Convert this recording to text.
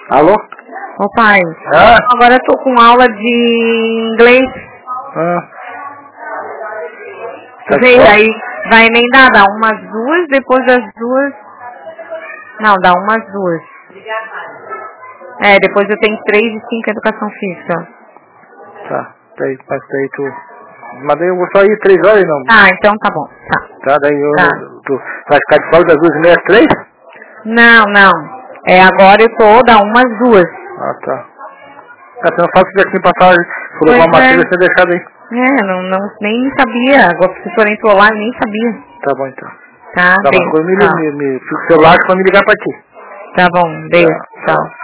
Alô? Ô pai, agora eu tô com aula de inglês. Vê, aí vai emendar, dá umas 2, depois das 2. Não, dá umas 2. Depois eu tenho 3 e 5 educação física. Tá, daí tu... Mas daí eu vou só ir 3 horas não? Ah, então tá bom, Tá, daí tu vai ficar de folga das 2h30 às 3? Não. Agora eu tô, dá umas 2. Ah, tá. Você não fala que já tinha passado, colocou uma matéria e você deixado aí. Nem sabia. Agora a professora entrou lá e nem sabia. Tá bom então. Tá, bem. Fica o celular que vai me ligar pra ti. Tá bom, beijo. Tchau.